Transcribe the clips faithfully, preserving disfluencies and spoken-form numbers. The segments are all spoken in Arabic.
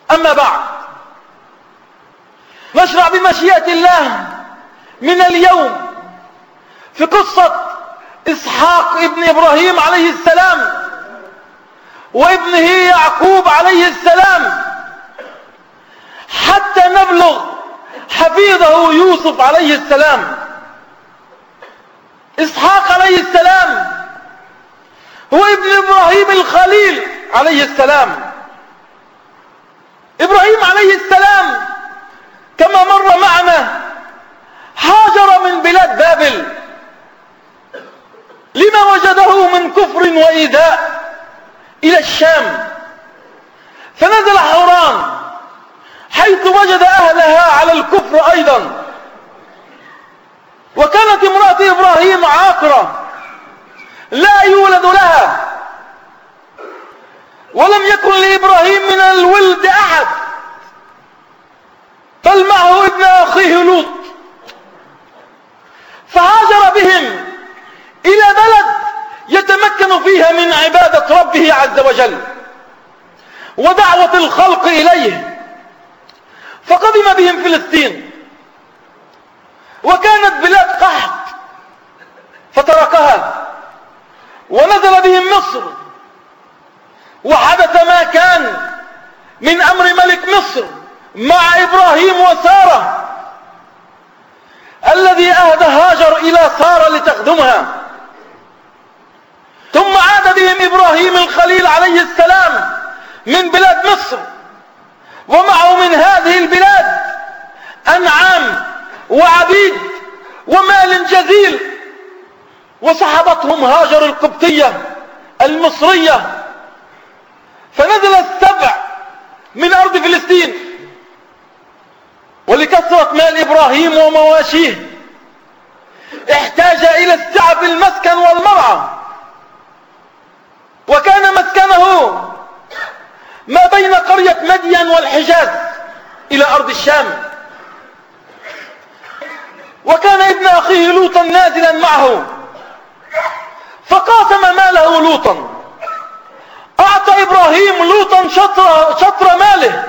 أما بعد، نشرع بمشيئة الله من اليوم في قصة إسحاق ابن إبراهيم عليه السلام وابنه يعقوب عليه السلام، حتى نبلغ حفيده يوسف عليه السلام. إسحاق عليه السلام هو ابن إبراهيم الخليل عليه السلام. إبراهيم عليه السلام كما مر معنا هاجر من بلاد بابل لما وجده من كفر وإيذاء إلى الشام، فنزل حوران حيث وجد أهلها على الكفر أيضا. وكانت امرأة إبراهيم عاقرة لا يولد لها، ولم يكن لإبراهيم من الولد أحد، بل معه ابن أخيه لوط. فهاجر بهم إلى بلد يتمكن فيها من عبادة ربه عز وجل ودعوة الخلق إليه، فقدم بهم فلسطين، وكانت بلاد قحط فتركها ونزل بهم مصر. وحدث ما كان من أمر ملك مصر مع إبراهيم وسارة الذي أهدى هاجر إلى سارة لتخدمها، ثم عاد بهم إبراهيم الخليل عليه السلام من بلاد مصر، ومعه من هذه البلاد أنعام وعبيد ومال جزيل، وصحبتهم هاجر القبطية المصرية، فنزل السبع من أرض فلسطين. ولكثرة مال إبراهيم ومواشيه احتاج إلى السعة في المسكن والمرعى، وكان مسكنه ما بين قرية مدين والحجاز إلى أرض الشام. وكان ابن أخيه لوطا نازلا معه، فقاسم ماله لوطا، أعطى إبراهيم لوطا شطر, شطر ماله،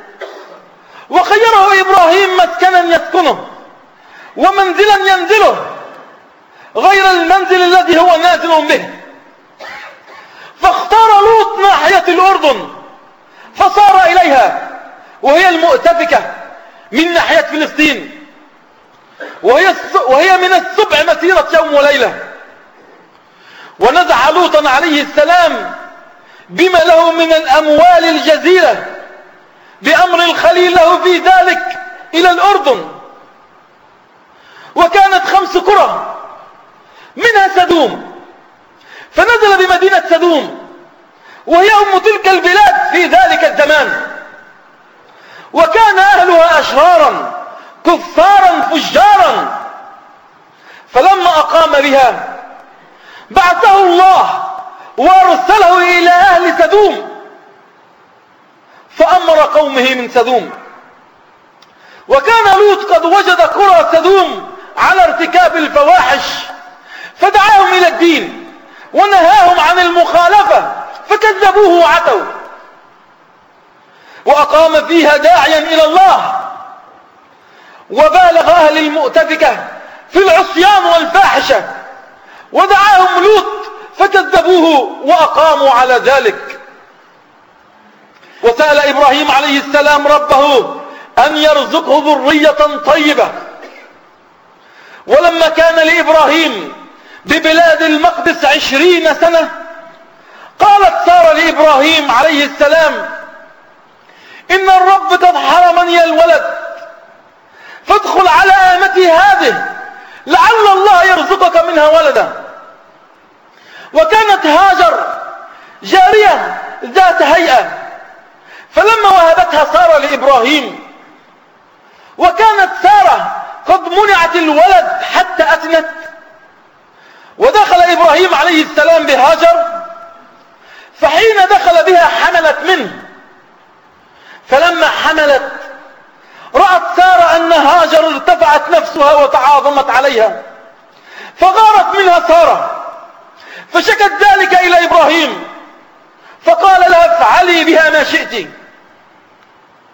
وخيره إبراهيم مسكنا يسكنه ومنزلا ينزله غير المنزل الذي هو نازل به. فاختار لوط ناحية الأردن فصار إليها، وهي المؤتفكة من ناحية فلسطين، وهي, وهي من السبع مسيرة يوم وليلة. ونزح لوطا عليه السلام بما له من الأموال الجزيلة بأمر الخليل له في ذلك إلى الأردن. وكانت خمس قرى منها سدوم، فنزل بمدينة سدوم وهي أم تلك البلاد في ذلك الزمان. وكان أهلها أشرارا كفارا فجارا، فلما أقام بها بعثه الله وارسله إلى أهل سدوم، فأمر قومه من سدوم. وكان لوط قد وجد قرى سدوم على ارتكاب الفواحش، فدعاهم إلى الدين ونهاهم عن المخالفة، فكذبوه وعتوا. وأقام فيها داعيا إلى الله، وبالغ أهل المؤتفكة في العصيان والفاحشة، ودعاهم لوط فكذبوه وأقاموا على ذلك. وسأل إبراهيم عليه السلام ربه أن يرزقه ذرية طيبة. ولما كان لإبراهيم ببلاد المقدس عشرين سنة، قالت سارة لإبراهيم عليه السلام: إن الرب قد حرمني الولد، فادخل على آمتي هذه لعل الله يرزقك منها ولدا. وكانت هاجر جارية ذات هيئة، فلما وهبتها سارة لإبراهيم، وكانت سارة قد منعت الولد حتى أتنت، ودخل إبراهيم عليه السلام بهاجر، فحين دخل بها حملت منه. فلما حملت رأت سارة أن هاجر ارتفعت نفسها وتعاظمت عليها، فغارت منها سارة، فشكت ذلك إلى إبراهيم، فقال لها: افعلي بها ما شئت.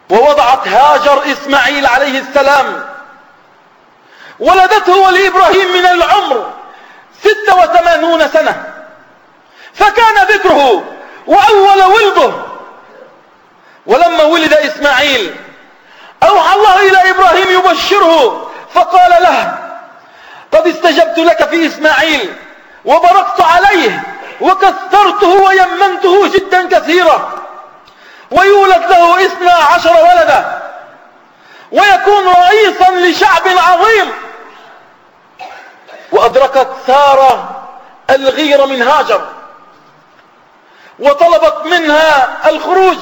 ووضعت هاجر إسماعيل عليه السلام، ولدته ولإبراهيم من العمر ستة وثمانون سنة، فكان ذكره وأول ولده. ولما ولد إسماعيل أوحى الله إلى إبراهيم يبشره، فقال له: قد استجبت لك في إسماعيل وبركت عليه وكثرته ويمنته جدا كثيرا، ويولد له اثنا عشر ولدا ويكون رئيسا لشعب عظيم. وأدركت سارة الغيرة من هاجر وطلبت منها الخروج،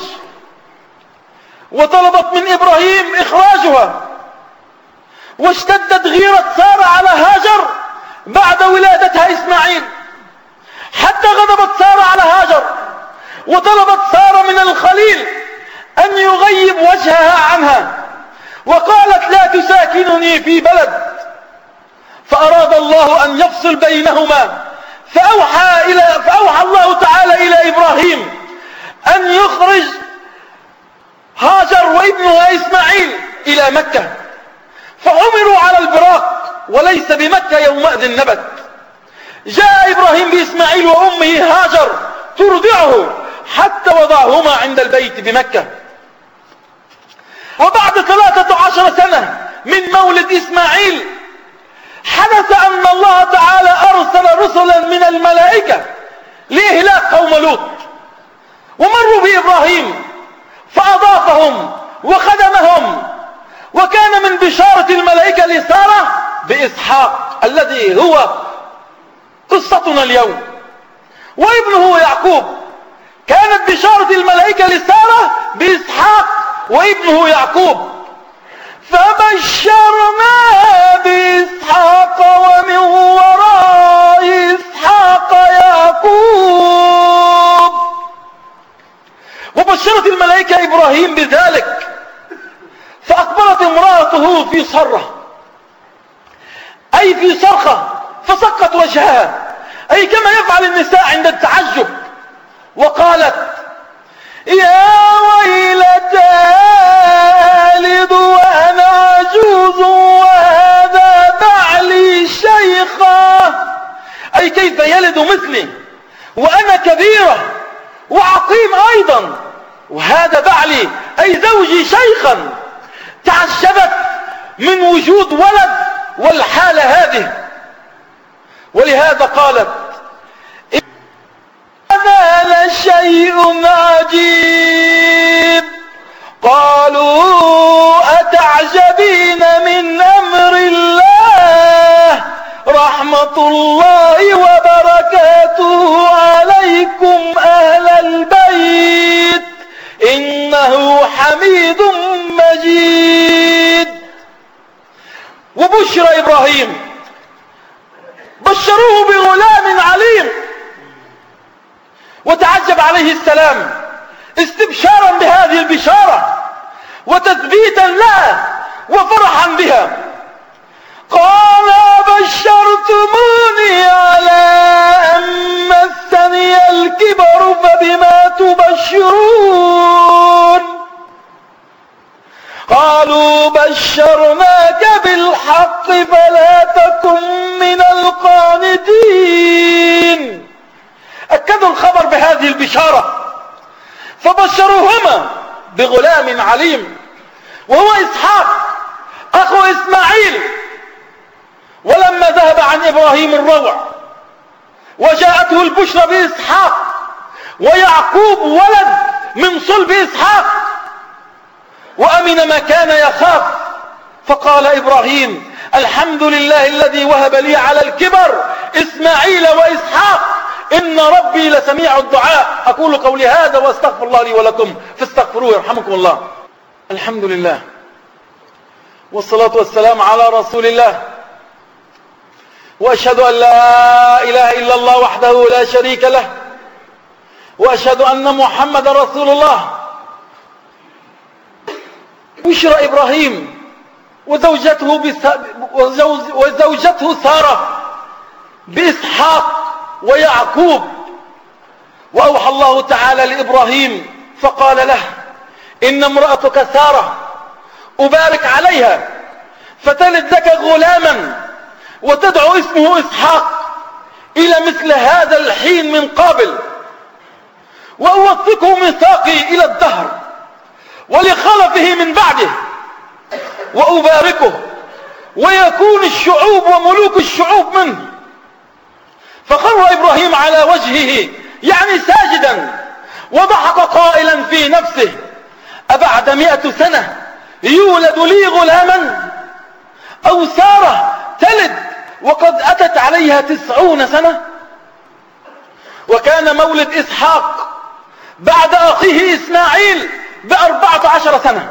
وطلبت من إبراهيم إخراجها، واشتدت غيرة سارة على هاجر بعد ولادتها إسماعيل، حتى غضبت سارة على هاجر وطلبت سارة من الخليل أن يغيب وجهها عنها، وقالت: لا تساكنني في بلد. فأراد الله أن يفصل بينهما، فأوحى, إلى فأوحى الله تعالى إلى إبراهيم أن يخرج هاجر وابنها إسماعيل إلى مكة، فعمروا على البراق وليس بمكة يومئذ نبت. جاء إبراهيم بإسماعيل وأمه هاجر ترضعه حتى وضعهما عند البيت بمكة. وبعد ثلاثة عشر سنة من مولد إسماعيل حدث أن الله تعالى أرسل رسلا من الملائكة لإهلاك قوم لوط، ومروا بإبراهيم فأضافهم وخدمهم. وكان من بشارة الملائكة لسارة بإسحاق الذي هو قصتنا اليوم، وابنه يعقوب. كانت بشارة الملائكة لسارة بإسحاق وابنه يعقوب، فبشرناها بإسحاق ومن وراء إسحاق يعقوب. وبشرت الملائكة إبراهيم بذلك، فأقبلت امرأته في صرة، أي في صرخة، فصكت وجهها، أي كما يفعل النساء عند التعجب، وقالت: يا ويلتى ألد وأنا عجوز وهذا بعلي شيخا، أي كيف يلد مثلي وأنا كبيرة وعقيم أيضا، وهذا بعلي أي زوجي شيخا. تعجبت من وجود ولد والحالة هذه، ولهذا قالت: هذا لشيء عجيب. قالوا: أتعجبين من أمر الله، رحمة الله وبركاته عليكم أهل البيت، إنه حميد مجيد. وبشر إبراهيم، بشروه بغلام عليم، وتعجب عليه السلام استبشارا بهذه البشارة وتثبيتا لها وفرحا بها. قال: بشرتموني على أن مسني الكبر فبما تبشرون. قالوا: بشرناك بالحق فلا تكن من القانتين. أكدوا الخبر بهذه البشارة، فبشروهما بغلام عليم وهو إسحاق أخو إسماعيل. ولما ذهب عن إبراهيم الروع وجاءته البشرى بإسحاق ويعقوب ولد من صلب إسحاق، وأمن ما كان يخاف، فقال إبراهيم: الحمد لله الذي وهب لي على الكبر إسماعيل وإسحاق، إن ربي لسميع الدعاء. أقول قولي هذا وأستغفر الله لي ولكم فاستغفروه يرحمكم الله. الحمد لله والصلاة والسلام على رسول الله، وأشهد أن لا إله إلا الله وحده لا شريك له، وأشهد أن محمد رسول الله. بشر إبراهيم وزوجته, بس... وزوجته سارة بإسحاق ويعقوب. وأوحى الله تعالى لإبراهيم فقال له: إن امرأتك سارة أبارك عليها فتلد لك غلاما وتدعو اسمه إسحاق إلى مثل هذا الحين من قابل، وأوثقه ميثاقي إلى الدهر ولخلفه من بعده، وأباركه ويكون الشعوب وملوك الشعوب منه. فخر إبراهيم على وجهه يعني ساجدا وضحك قائلا في نفسه: أبعد مئة سنة يولد لي غلاما؟ أو سارة تلد وقد أتت عليها تسعون سنة؟ وكان مولد إسحاق بعد أخيه إسماعيل بأربعة عشر سنة،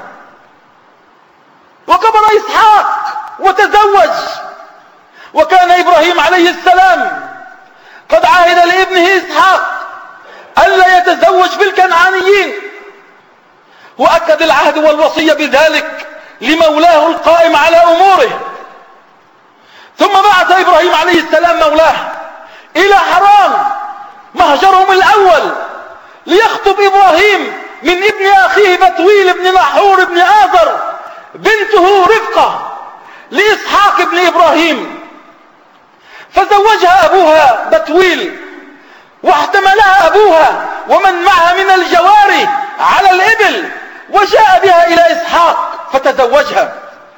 وكبر إسحاق وتزوج. وكان إبراهيم عليه السلام قد عهد لابنه إسحاق ألا يتزوج بالكنعانيين، وأكد العهد والوصية بذلك لمولاه القائم على أموره. ثم بعث إبراهيم عليه السلام مولاه إلى حران مهجرهم الأول ليخطب إبراهيم من ابن أخيه بتويل بن نحور بن آزر بنته رفقة لإسحاق ابن إبراهيم، فزوجها أبوها بتويل واحتملها أبوها ومن معها من الجواري على الإبل وجاء بها إلى إسحاق فتزوجها.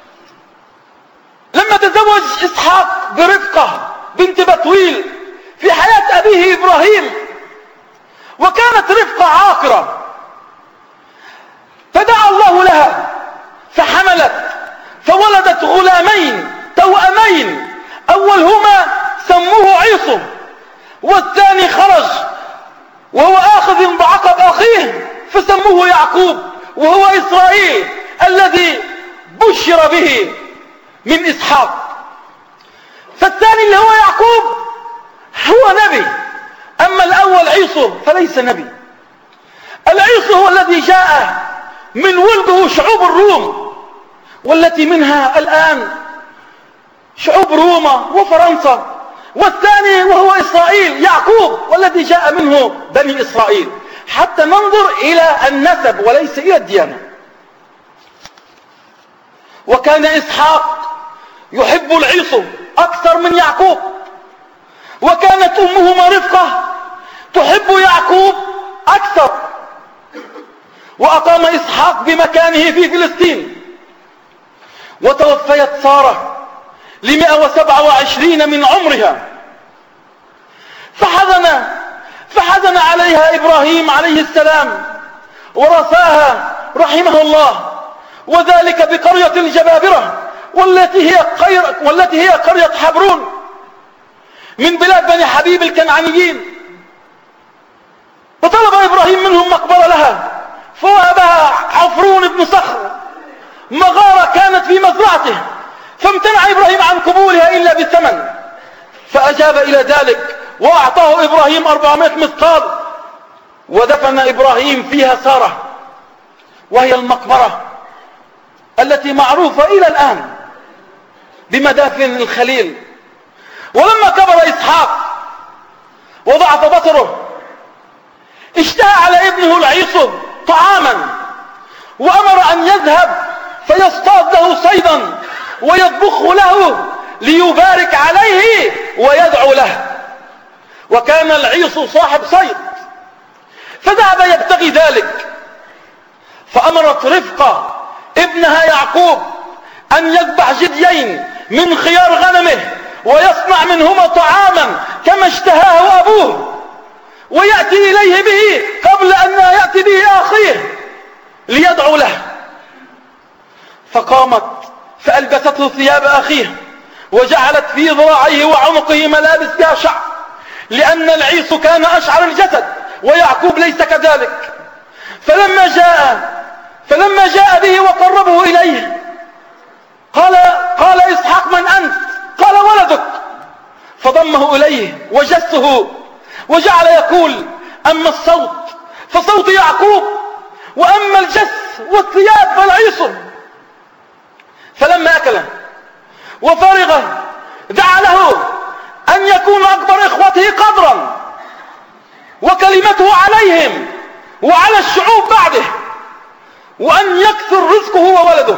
لما تزوج إسحاق برفقة بنت بتويل في حياة أبيه إبراهيم، وكانت رفقة عاقرة، فدعا الله لها فحملت فولدت غلامين توأمين، أولهما سموه عيسو والثاني خرج وهو آخذ بعقب أخيه فسموه يعقوب، وهو إسرائيل الذي بشر به من إسحاق. فالثاني اللي هو يعقوب هو نبي، أما الأول عيسو فليس نبي. العيسو هو الذي جاء من ولده شعوب الروم، والتي منها الآن شعوب روما وفرنسا، والثاني وهو إسرائيل يعقوب والذي جاء منه بني إسرائيل، حتى ننظر إلى النسب وليس إلى الديانة. وكان إسحاق يحب العيسو أكثر من يعقوب، وكانت أمهما رفقة تحب يعقوب أكثر. وأقام إسحاق بمكانه في فلسطين، وتوفيت سارة لمئة وسبعة وعشرين من عمرها، فحزن فحزن عليها إبراهيم عليه السلام ورثاها رحمه الله، وذلك بقرية الجبابرة والتي هي قرية والتي هي قرية حبرون من بلاد بني حبيب الكنعانيين. وطلب إبراهيم منهم مقبرة لها، فوهبها عفرون بن صخر مغارة كانت في مزرعته، فامتنع إبراهيم عن قبولها إلا بثمن، فأجاب إلى ذلك وأعطاه إبراهيم أربعمائة مثقال، ودفن إبراهيم فيها سارة، وهي المقبرة التي معروفة إلى الآن بمدافن الخليل. ولما كبر إسحاق وضعف بصره اشتهى على ابنه العيسو طعاما، وأمر أن يذهب فيصطاد له صيدا ويطبخه له ليبارك عليه ويدعو له. وكان العيسو صاحب صيد، فذهب يبتغي ذلك، فأمرت رفقة ابنها يعقوب أن يذبح جديين من خيار غنمه ويصنع منهما طعاما كما اشتهاه أبوه، ويأتي إليه به قبل أن يأتي به أخيه ليدعو له. فقامت فألبسته ثياب أخيه وجعلت في ذراعيه وعنقه ملابس فيها شعر، لأن العيسو كان أشعر الجسد ويعقوب ليس كذلك. فلما جاء فلما جاء به وقربه إليه قال قال إسحاق: من أنت؟ قال: ولدك. فضمه إليه وجسه وجعل يقول: أما الصوت فصوت يعقوب، وأما الجس والثياب فالعيسو. فلما أكله وفرغ دعا له أن يكون أكبر إخوته قدرا وكلمته عليهم وعلى الشعوب بعده، وأن يكثر رزقه وولده.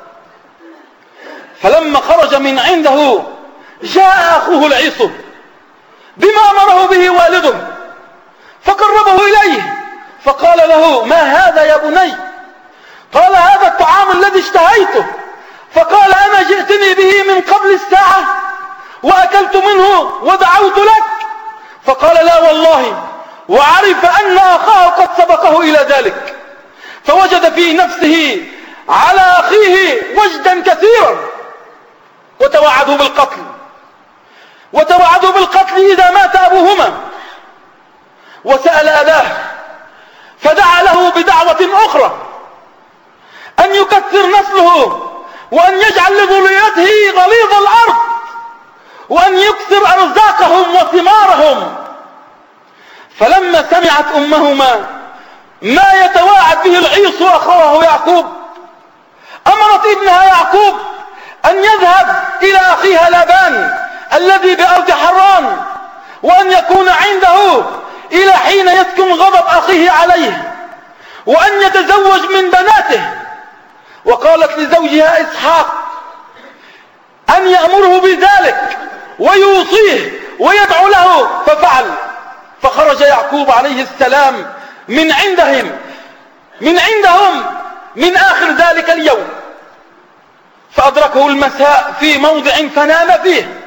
فلما خرج من عنده جاء أخوه العيص بما أمره به والده فقربه إليه فقال له: ما هذا يا بني؟ قال: هذا الطعام الذي اشتهيته. فقال: أنا جئتني به من قبل الساعة وأكلت منه ودعوت لك. فقال: لا والله. وعرف أن أخاه قد سبقه إلى ذلك، فوجد في نفسه على أخيه وجدا كثيرا، وتوعدوا بالقتل وتوعدوا بالقتل إذا مات أبوهما. وسأل أباه فدعا له بدعوة أخرى أن يكثر نسله وأن يجعل لذريته غليظ الأرض وأن يكثر أرزاقهم وثمارهم. فلما سمعت أمهما ما يتواعد به العيص أخوه يعقوب أمرت ابنها يعقوب أن يذهب إلى أخيها لابان الذي بأرض حران وأن يكون عنده إلى حين يسكن غضب أخيه عليه وأن يتزوج من بناته. وقالت لزوجها إسحاق أن يأمره بذلك ويوصيه ويدعو له، ففعل. فخرج يعقوب عليه السلام من عندهم من عندهم من آخر ذلك اليوم، فأدركه المساء في موضع فنام فيه،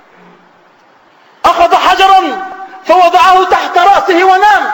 أخذ حجرا فوضعه تحت رأسه ونام.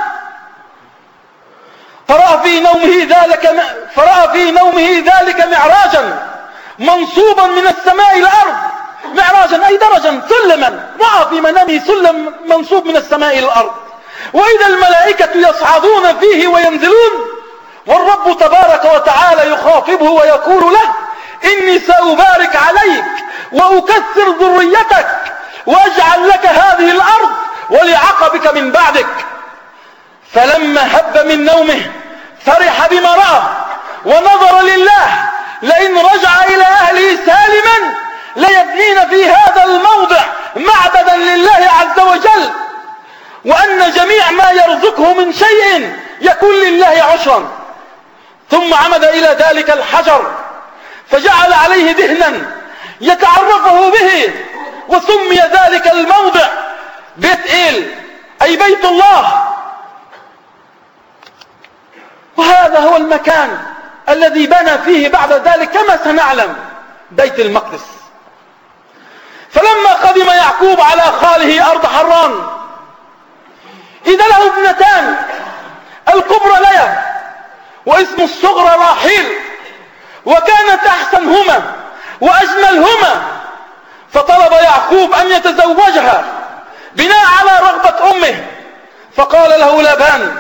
فرأى في نومه ذلك فرأى في نومه ذلك معراجا منصوبا من السماء إلى الأرض. معراجا أي درجا، سلما، رأى في منامه سلم منصوب من السماء إلى الأرض، وإذا الملائكة يصعدون فيه وينزلون، والرب تبارك وتعالى يخاطبه ويقول له: إني سأبارك عليك وأكثر ذريتك وأجعل لك هذه الأرض ولعقبك من بعدك. فلما هب من نومه فرح بما رأى ونظر لله لئن رجع إلى أهله سالما ليبنين في هذا الموضع معبدا لله عز وجل، وأن جميع ما يرزقه من شيء يكون لله عشرا. ثم عمد إلى ذلك الحجر فجعل عليه دهنا يتعرفه به، وسمي ذلك الموضع بيت إيل أي بيت الله. وهذا هو المكان الذي بنى فيه بعد ذلك كما سنعلم بيت المقدس. فلما قدم يعقوب على خاله أرض حران إذا له ابنتان، الكبرى ليا واسم الصغرى راحيل، وكانت أحسنهما وأجملهما، فطلب يعقوب أن يتزوجها بناء على رغبة أمه. فقال له لابان: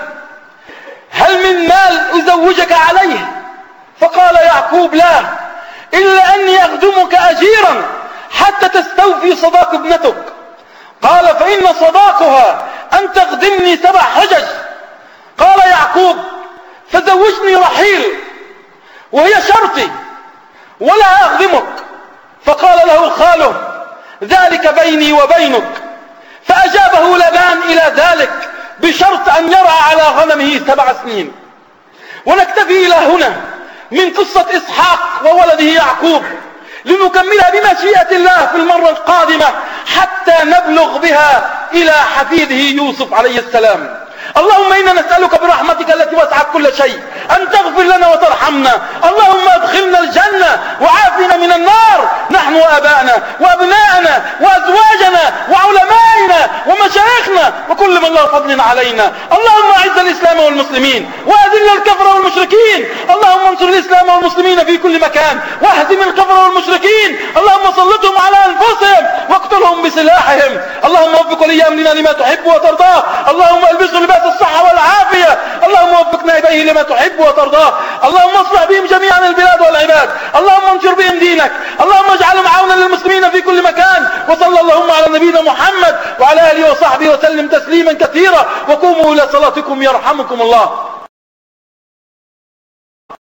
هل من مال أزوجك عليه؟ فقال يعقوب: لا، إلا أني أخدمك أجيرا حتى تستوفي صداق ابنتك. قال: فإن صداقها أن تخدمني سبع حجج. قال يعقوب: فزوجني رحيل وهي شرطي ولا أخدمك. فقال له خاله: ذلك بيني وبينك. فأجابه لابان إلى ذلك بشرط أن يرعى على غنمه سبع سنين. ونكتفي إلى هنا من قصة إسحاق وولده يعقوب لنكملها بمشيئة الله في المرة القادمة حتى نبلغ بها إلى حفيده يوسف عليه السلام. اللهم إنا نسألك برحمتك التي وسعت كل شيء أن تغفر لنا وترحمنا. اللهم ادخلنا الجنة وعافنا من النار، نحن وآبائنا وأبنائنا وأزواجنا وعلمائنا ومشايخنا وكل من له فضل علينا. اللهم أعز الإسلام والمسلمين وأذل الكفر والمشركين. اللهم انصر الإسلام والمسلمين في كل مكان واهزم الكفر والمشركين. اللهم سلطهم على أنفسهم واقتلهم بسلاحهم. اللهم وفق ولي أمرنا لما تحب وترضاه. اللهم البسه لباس الصحة والعافية. اللهم وفقنا إليه لما تحب وترضاه. اللهم اصلح بهم جميعا البلاد والعباد. اللهم انشر بهم دينك. اللهم اجعلهم عونا للمسلمين في كل مكان. وصلى اللهم على نبينا محمد وعلى آله وصحبه وسلم تسليما كثيرا. وقوموا إلى صلاتكم يرحمكم الله.